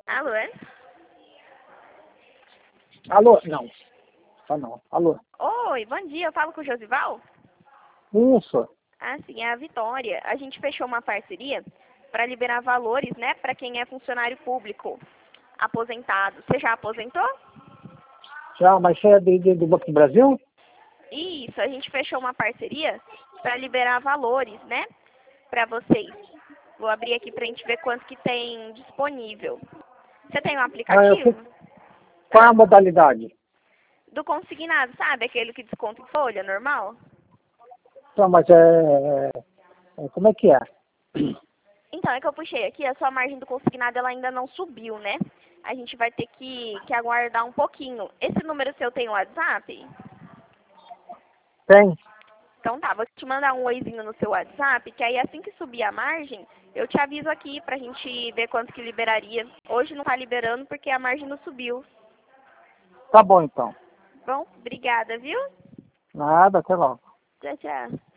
Alô? Alô? Não. Tá não. Alô? Oi, bom dia. Eu falo com o Josival? Isso. Ah, sim, é a Vitória. A gente fechou uma parceria para liberar valores, né, para quem é funcionário público aposentado. Você já aposentou? Já, mas você é do Banco do Brasil? Isso, a gente fechou uma parceria para liberar valores, né, para vocês. Vou abrir aqui para a gente ver quanto que tem disponível. Você tem um Ah, aplicativo? qual é a Ah, modalidade? do consignado, sabe? Aquele que desconta em folha, normal? Então, mas como é que é? Então, é que eu puxei aqui, a sua margem do consignado ela ainda não subiu, né? A gente vai ter que aguardar um pouquinho. Esse número seu tem WhatsApp? Tem. Então tá, vou te mandar um oizinho no seu WhatsApp, que aí assim que subir a margem, eu te aviso aqui pra gente ver quanto que liberaria. Hoje não tá liberando porque a margem não subiu. Tá bom, então. Bom, obrigada, viu? Nada, até logo. Tchau, tchau.